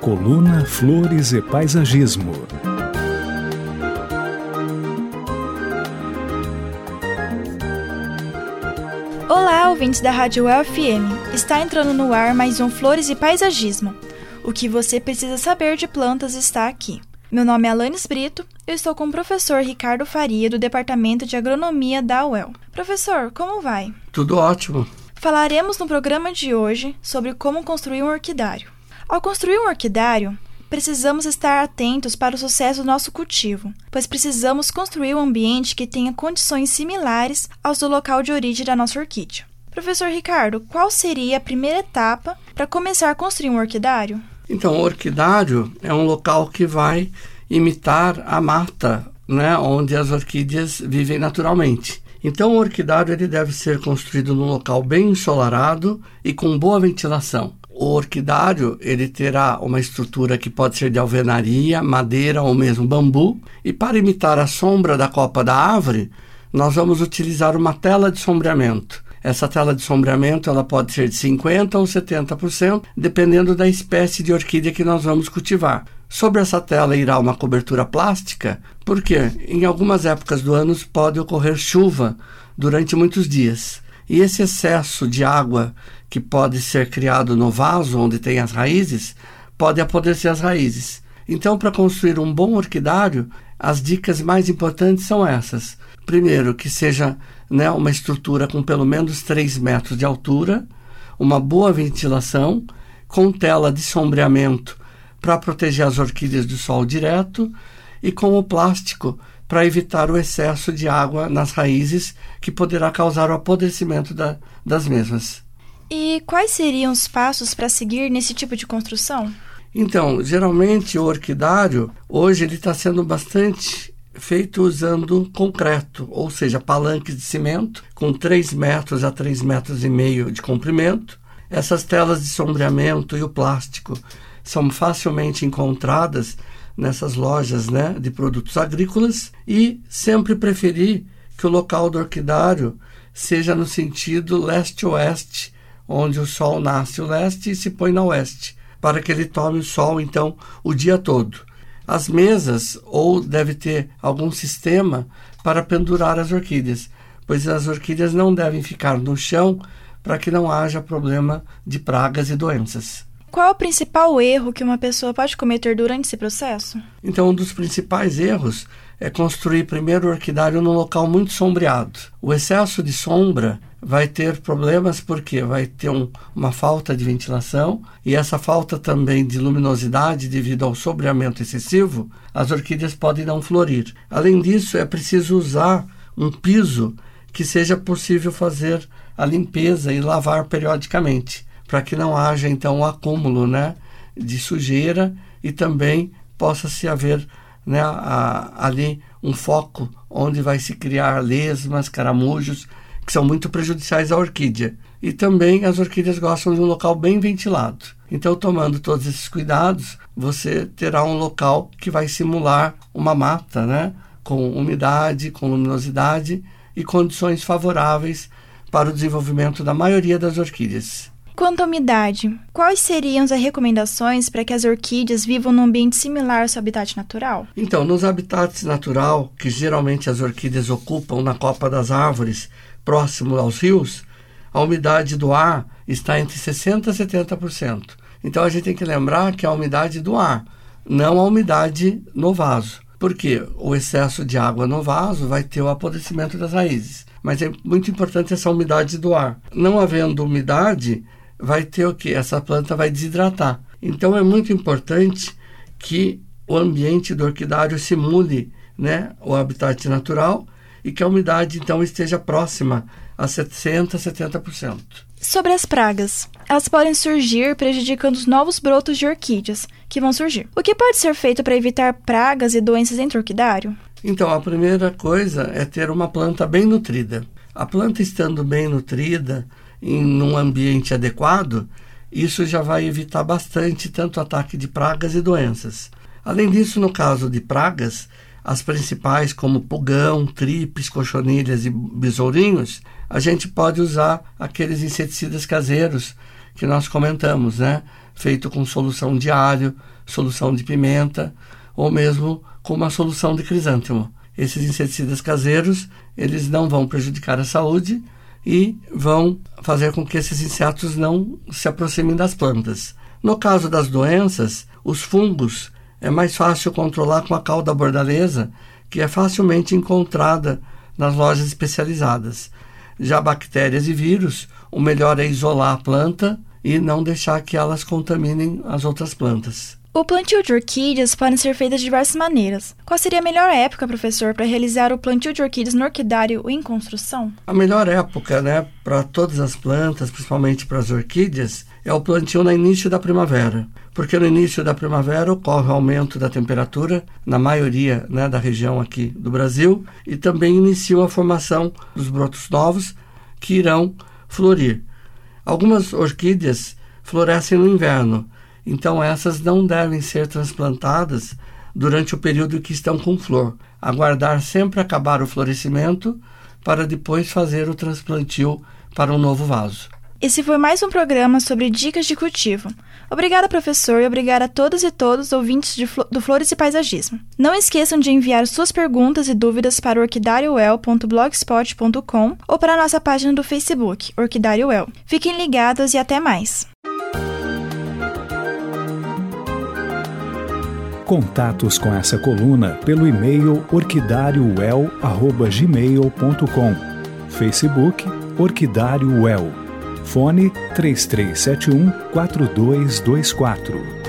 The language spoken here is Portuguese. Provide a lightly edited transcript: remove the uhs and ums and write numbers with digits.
Coluna Flores e Paisagismo. Olá, ouvintes da Rádio UFM. Está entrando no ar mais um Flores e Paisagismo. O que você precisa saber de plantas está aqui. Meu nome é Alanis Brito, eu estou com o professor Ricardo Faria, do Departamento de Agronomia da UEL. Professor, como vai? Tudo ótimo. Falaremos no programa de hoje sobre como construir um orquidário. Ao construir um orquidário, precisamos estar atentos para o sucesso do nosso cultivo, pois precisamos construir um ambiente que tenha condições similares aos do local de origem da nossa orquídea. Professor Ricardo, qual seria a primeira etapa para começar a construir um orquidário? Então, o orquidário é um local que vai imitar a mata, onde as orquídeas vivem naturalmente. Então, o orquidário ele deve ser construído num local bem ensolarado e com boa ventilação. O orquidário ele terá uma estrutura que pode ser de alvenaria, madeira ou mesmo bambu. E para imitar a sombra da copa da árvore, nós vamos utilizar uma tela de sombreamento. Essa tela de sombreamento ela pode ser de 50% ou 70%, dependendo da espécie de orquídea que nós vamos cultivar. Sobre essa tela irá uma cobertura plástica, porque em algumas épocas do ano pode ocorrer chuva durante muitos dias. E esse excesso de água que pode ser criado no vaso onde tem as raízes, pode apodrecer as raízes. Então, para construir um bom orquidário, as dicas mais importantes são essas. Primeiro, que seja uma estrutura com pelo menos 3 metros de altura, uma boa ventilação, com tela de sombreamento para proteger as orquídeas do sol direto e com o plástico para evitar o excesso de água nas raízes que poderá causar o apodrecimento das mesmas. E quais seriam os passos para seguir nesse tipo de construção? Então, geralmente o orquidário, hoje ele está sendo bastante feito usando concreto, ou seja, palanques de cimento com 3 metros a 3,5 metros de comprimento. Essas telas de sombreamento e o plástico são facilmente encontradas nessas lojas de produtos agrícolas e sempre preferir que o local do orquidário seja no sentido leste-oeste, onde o sol nasce o leste e se põe na oeste, para que ele tome o sol, então, o dia todo. As mesas, ou deve ter algum sistema para pendurar as orquídeas, pois as orquídeas não devem ficar no chão para que não haja problema de pragas e doenças. Qual é o principal erro que uma pessoa pode cometer durante esse processo? Então, um dos principais erros é construir primeiro o orquidário num local muito sombreado. O excesso de sombra vai ter problemas porque vai ter uma falta de ventilação e essa falta também de luminosidade devido ao sombreamento excessivo, as orquídeas podem não florir. Além disso, é preciso usar um piso que seja possível fazer a limpeza e lavar periodicamente, para que não haja então um acúmulo de sujeira e também possa-se haver ali um foco onde vai se criar lesmas, caramujos, que são muito prejudiciais à orquídea. E também as orquídeas gostam de um local bem ventilado. Então, tomando todos esses cuidados, você terá um local que vai simular uma mata, com umidade, com luminosidade e condições favoráveis para o desenvolvimento da maioria das orquídeas. Quanto à umidade, quais seriam as recomendações para que as orquídeas vivam num ambiente similar ao seu habitat natural? Então, nos habitats natural, que geralmente as orquídeas ocupam na copa das árvores, próximo aos rios, a umidade do ar está entre 60% e 70%. Então, a gente tem que lembrar que é a umidade do ar, não a umidade no vaso. Porque o excesso de água no vaso vai ter o apodrecimento das raízes. Mas é muito importante essa umidade do ar. Não havendo umidade, vai ter o quê? Essa planta vai desidratar. Então, é muito importante que o ambiente do orquidário simule o habitat natural e que a umidade, então, esteja próxima a 60% a 70%. Sobre as pragas, elas podem surgir prejudicando os novos brotos de orquídeas que vão surgir. O que pode ser feito para evitar pragas e doenças dentro do orquidário? Então, a primeira coisa é ter uma planta bem nutrida. A planta estando bem nutrida, em um ambiente adequado, isso já vai evitar bastante tanto ataque de pragas e doenças. Além disso, no caso de pragas, as principais como pulgão, tripes, cochonilhas e besourinhos, a gente pode usar aqueles inseticidas caseiros que nós comentamos, né? Feito com solução de alho, solução de pimenta ou mesmo com uma solução de crisântemo. Esses inseticidas caseiros, eles não vão prejudicar a saúde e vão fazer com que esses insetos não se aproximem das plantas. No caso das doenças, os fungos é mais fácil controlar com a cauda bordaleza, que é facilmente encontrada nas lojas especializadas. Já bactérias e vírus, o melhor é isolar a planta e não deixar que elas contaminem as outras plantas. O plantio de orquídeas pode ser feito de diversas maneiras. Qual seria a melhor época, professor, para realizar o plantio de orquídeas no orquidário ou em construção? A melhor época, né, para todas as plantas, principalmente para as orquídeas, é o plantio no início da primavera. Porque no início da primavera ocorre o aumento da temperatura na maioria, né, da região aqui do Brasil e também inicia a formação dos brotos novos que irão florir. Algumas orquídeas florescem no inverno, então essas não devem ser transplantadas durante o período que estão com flor. Aguardar sempre acabar o florescimento para depois fazer o transplantio para um novo vaso. Esse foi mais um programa sobre dicas de cultivo. Obrigada, professor, e obrigada a todas e todos ouvintes do Flores e Paisagismo. Não esqueçam de enviar suas perguntas e dúvidas para orquidariowell.blogspot.com ou para a nossa página do Facebook, Orquidário Well. Fiquem ligados e até mais! Contatos com essa coluna pelo e-mail orquidariowell@gmail.com. Facebook Orquidário Well. Fone 3371-4224.